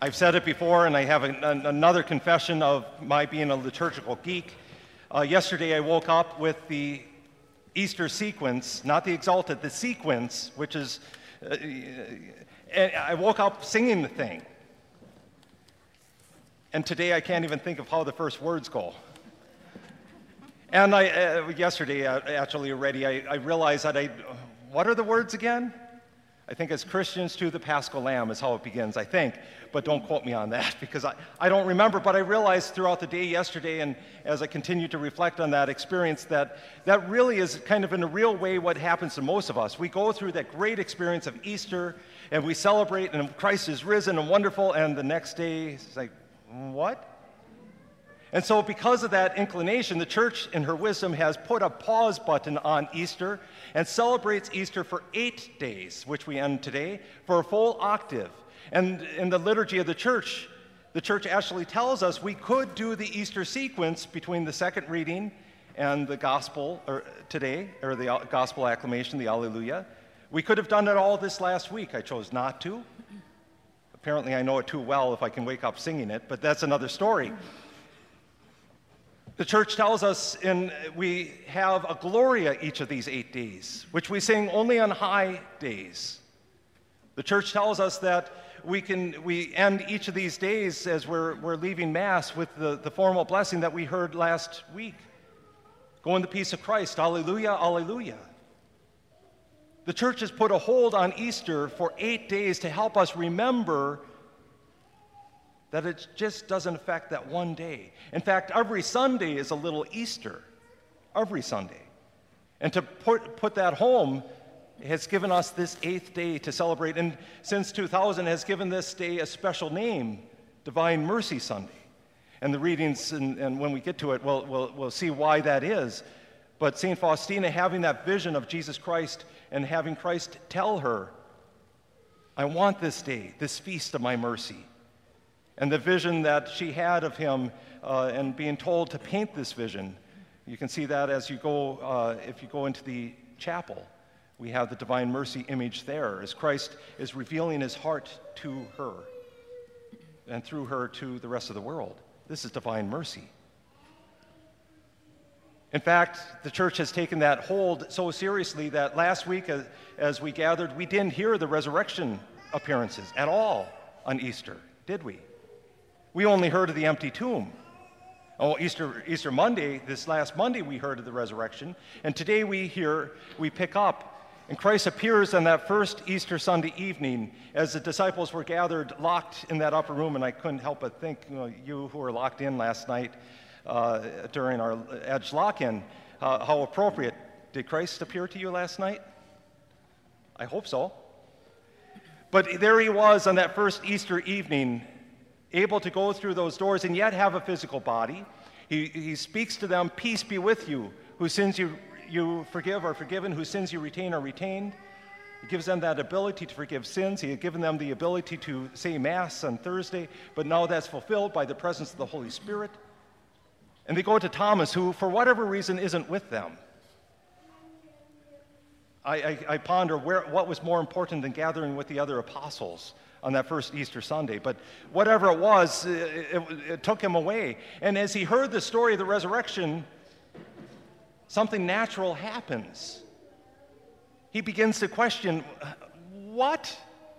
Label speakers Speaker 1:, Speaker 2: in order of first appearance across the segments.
Speaker 1: I've said it before, and I have another confession of my being a liturgical geek. Yesterday I woke up with the Easter sequence, not the Exalted, the sequence, which is, I woke up singing the thing. And today I can't even think of how the first words go. And yesterday, actually already, I realized that what are the words again? I think as Christians to the Paschal Lamb is how it begins, I think. But don't quote me on that because I don't remember. But I realized throughout the day yesterday and as I continued to reflect on that experience that really is kind of in a real way what happens to most of us. We go through that great experience of Easter and we celebrate and Christ is risen and wonderful. And the next day it's like, what? And so because of that inclination, the church in her wisdom has put a pause button on Easter and celebrates Easter for 8 days, which we end today, for a full octave. And in the liturgy of the church actually tells us we could do the Easter sequence between the second reading and the gospel today, or the gospel acclamation, the Alleluia. We could have done it all this last week. I chose not to. Apparently I know it too well if I can wake up singing it, but that's another story. The church tells us we have a Gloria each of these 8 days, which we sing only on high days. The church tells us that we end each of these days as we're leaving Mass with the formal blessing that we heard last week. Go in the peace of Christ, Alleluia, Alleluia. The church has put a hold on Easter for 8 days to help us remember that it just doesn't affect that one day. In fact, every Sunday is a little Easter, every Sunday. And to put that home has given us this 8th day to celebrate, and since 2000 has given this day a special name, Divine Mercy Sunday. And the readings, and when we get to it, we'll see why that is. But St. Faustina having that vision of Jesus Christ and having Christ tell her, I want this day, this feast of my mercy. And the vision that she had of him and being told to paint this vision, you can see that as you go, if you go into the chapel. We have the Divine Mercy image there as Christ is revealing his heart to her and through her to the rest of the world. This is Divine Mercy. In fact, the church has taken that hold so seriously that last week as we gathered, we didn't hear the resurrection appearances at all on Easter, did we? We only heard of the empty tomb. Oh, Easter Monday, this last Monday, we heard of the resurrection. And today we pick up. And Christ appears on that first Easter Sunday evening as the disciples were gathered, locked in that upper room. And I couldn't help but think, you who were locked in last night during our Edge lock-in, how appropriate. Did Christ appear to you last night? I hope so. But there he was on that first Easter evening, able to go through those doors and yet have a physical body. He speaks to them, peace be with you. Whose sins you forgive are forgiven, whose sins you retain are retained. He gives them that ability to forgive sins. He had given them the ability to say Mass on Thursday, but now that's fulfilled by the presence of the Holy Spirit. And they go to Thomas, who, for whatever reason, isn't with them. I ponder what was more important than gathering with the other apostles on that first Easter Sunday. But whatever it was, it took him away. And as he heard the story of the resurrection, something natural happens. He begins to question, what?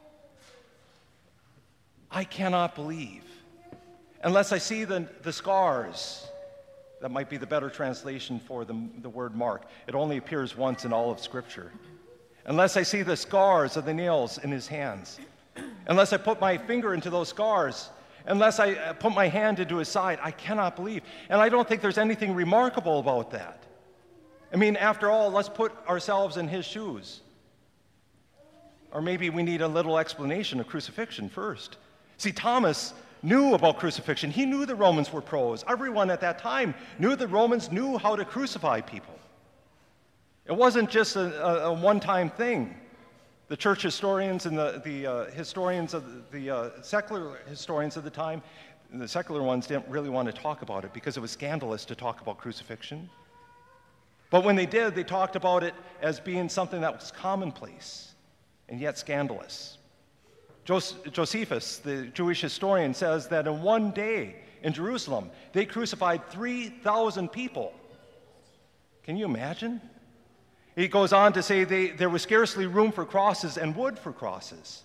Speaker 1: I cannot believe. Unless I see the scars. That might be the better translation for the word mark. It only appears once in all of Scripture. Unless I see the scars of the nails in his hands. Unless I put my finger into those scars, unless I put my hand into his side, I cannot believe. And I don't think there's anything remarkable about that. I mean, after all, let's put ourselves in his shoes. Or maybe we need a little explanation of crucifixion first. See, Thomas knew about crucifixion. He knew the Romans were pros. Everyone at that time knew the Romans knew how to crucify people. It wasn't just a one-time thing. The church historians and the historians of the secular historians of the time, the secular ones didn't really want to talk about it because it was scandalous to talk about crucifixion. But when they did, they talked about it as being something that was commonplace and yet scandalous. Josephus, the Jewish historian, says that in one day in Jerusalem, they crucified 3,000 people. Can you imagine? He goes on to say there was scarcely room for crosses and wood for crosses.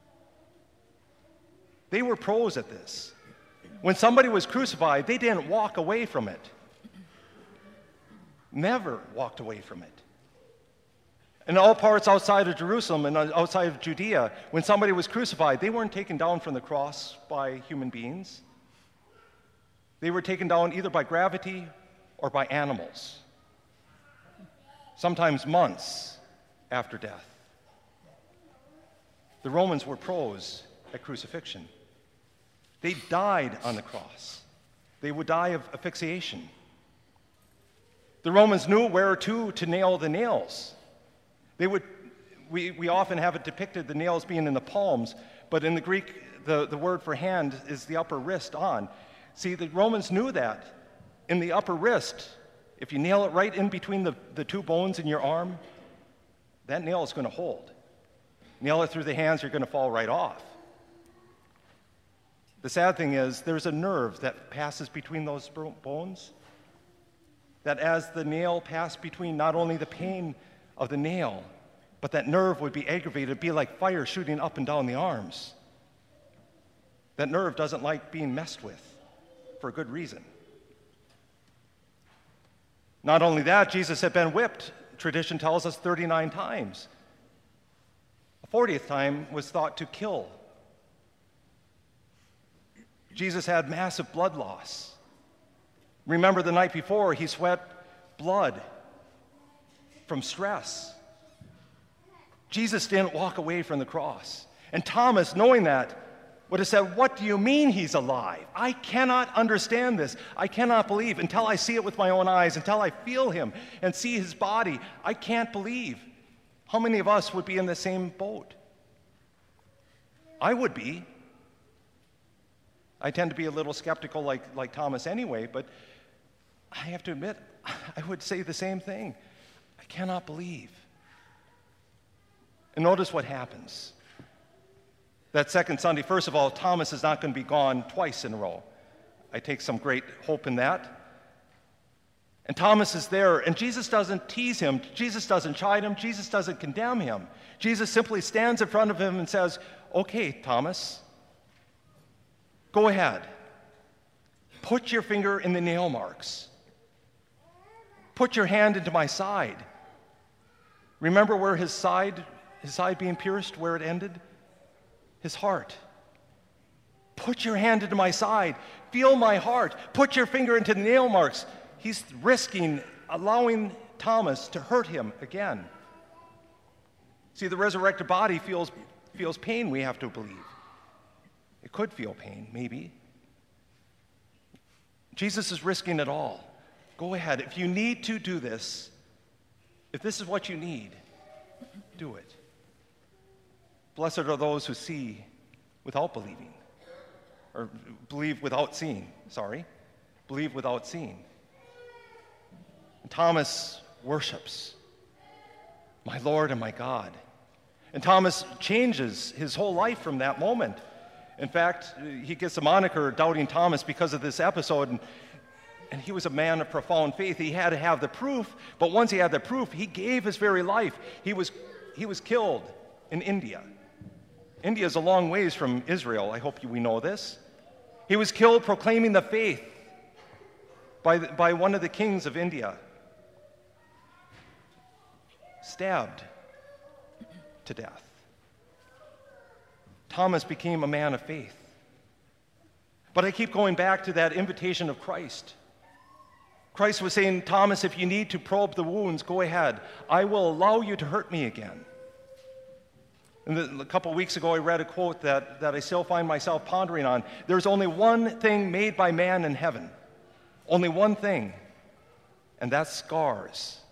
Speaker 1: They were pros at this. When somebody was crucified, they didn't walk away from it. Never walked away from it. In all parts outside of Jerusalem and outside of Judea, when somebody was crucified, they weren't taken down from the cross by human beings. They were taken down either by gravity or by animals, sometimes months after death. The Romans were pros at crucifixion. They died on the cross. They would die of asphyxiation. The Romans knew where to nail the nails. We often have it depicted, the nails being in the palms, but in the Greek, the word for hand is the upper wrist on. See, the Romans knew that. In the upper wrist, if you nail it right in between the two bones in your arm, that nail is going to hold. Nail it through the hands, you're going to fall right off. The sad thing is, there's a nerve that passes between those bones, that as the nail passed between not only the pain of the nail, but that nerve would be aggravated, it'd be like fire shooting up and down the arms. That nerve doesn't like being messed with, for a good reason. Not only that, Jesus had been whipped, tradition tells us, 39 times. The 40th time was thought to kill. Jesus had massive blood loss. Remember the night before, he sweat blood from stress. Jesus didn't walk away from the cross. And Thomas, knowing that, would have said, "What do you mean he's alive? I cannot understand this. I cannot believe until I see it with my own eyes, until I feel him and see his body. I can't believe." How many of us would be in the same boat? I would be. I tend to be a little skeptical like Thomas anyway, but I have to admit, I would say the same thing. I cannot believe. And notice what happens. That second Sunday, first of all, Thomas is not going to be gone twice in a row. I take some great hope in that. And Thomas is there, and Jesus doesn't tease him. Jesus doesn't chide him. Jesus doesn't condemn him. Jesus simply stands in front of him and says, "Okay, Thomas, go ahead. Put your finger in the nail marks. Put your hand into my side." Remember where his side being pierced, where it ended? His heart. Put your hand into my side. Feel my heart. Put your finger into the nail marks. He's risking allowing Thomas to hurt him again. See, the resurrected body feels pain, we have to believe. It could feel pain, maybe. Jesus is risking it all. Go ahead. If you need to do this, if this is what you need, do it. Blessed are those who see without believing. Or believe without seeing, Believe without seeing. And Thomas worships, "My Lord and my God." And Thomas changes his whole life from that moment. In fact, he gets the moniker Doubting Thomas because of this episode, and he was a man of profound faith. He had to have the proof, but once he had the proof, he gave his very life. He was killed in India. India is a long ways from Israel. I hope we know this. He was killed proclaiming the faith by one of the kings of India. Stabbed to death. Thomas became a man of faith. But I keep going back to that invitation of Christ. Christ was saying, "Thomas, if you need to probe the wounds, go ahead. I will allow you to hurt me again." And a couple weeks ago, I read a quote that I still find myself pondering on. There's only one thing made by man in heaven. Only one thing, and that's scars.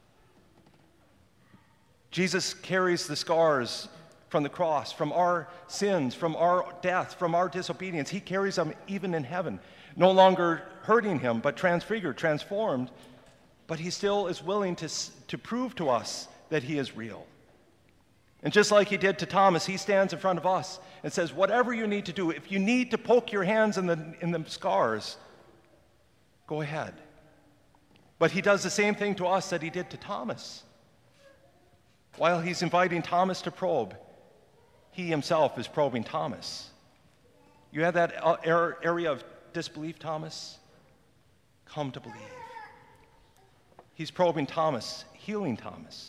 Speaker 1: Jesus carries the scars from the cross, from our sins, from our death, from our disobedience. He carries them even in heaven. No longer hurting him, but transfigured, transformed. But he still is willing to prove to us that he is real. And just like he did to Thomas, he stands in front of us and says, whatever you need to do, if you need to poke your hands in the scars, go ahead. But he does the same thing to us that he did to Thomas. While he's inviting Thomas to probe, he himself is probing Thomas. You have that area of disbelief, Thomas? Come to believe. He's probing Thomas, healing Thomas.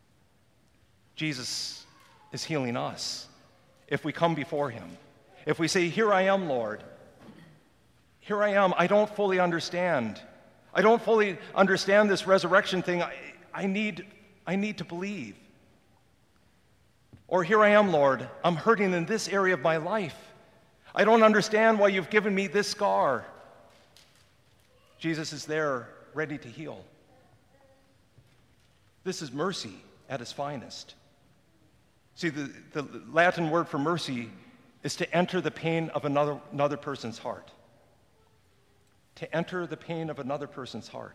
Speaker 1: Jesus is healing us if we come before him. If we say, here I am, Lord. Here I am. I don't fully understand. I don't fully understand this resurrection thing. I need to believe. Or here I am, Lord. I'm hurting in this area of my life. I don't understand why you've given me this scar. Jesus is there, ready to heal. This is mercy at its finest. See, the Latin word for mercy is to enter the pain of another person's heart. To enter the pain of another person's heart.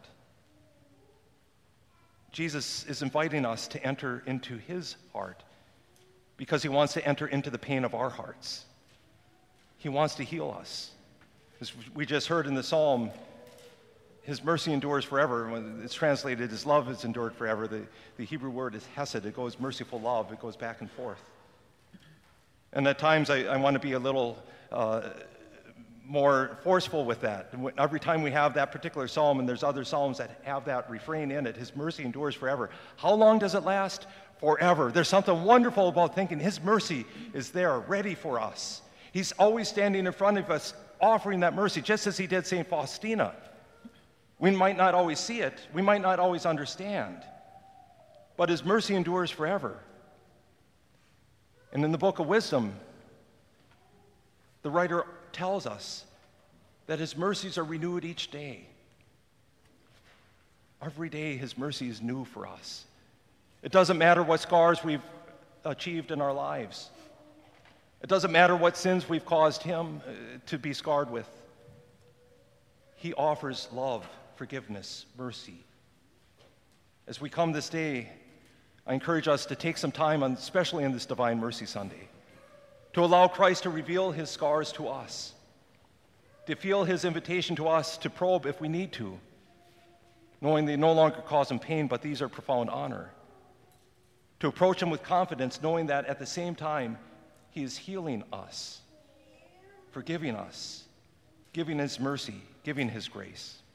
Speaker 1: Jesus is inviting us to enter into his heart because he wants to enter into the pain of our hearts. He wants to heal us. As we just heard in the psalm, his mercy endures forever. When it's translated, his love has endured forever. The Hebrew word is hesed. It goes merciful love. It goes back and forth. And at times I want to be a little more forceful with that. And every time we have that particular psalm, and there's other psalms that have that refrain in it, his mercy endures forever. How long does it last? Forever. There's something wonderful about thinking his mercy is there, ready for us. He's always standing in front of us, offering that mercy, just as he did St. Faustina. We might not always see it. We might not always understand. But his mercy endures forever. And in the book of Wisdom, the writer tells us that his mercies are renewed each day. Every day his mercy is new for us. It doesn't matter what scars we've achieved in our lives. It doesn't matter what sins we've caused him to be scarred with. He offers love, forgiveness, mercy. As we come this day, I encourage us to take some time, especially on this Divine Mercy Sunday, to allow Christ to reveal his scars to us, to feel his invitation to us to probe if we need to, knowing they no longer cause him pain, but these are profound honor. To approach him with confidence, knowing that at the same time, he is healing us, forgiving us, giving his mercy, giving his grace.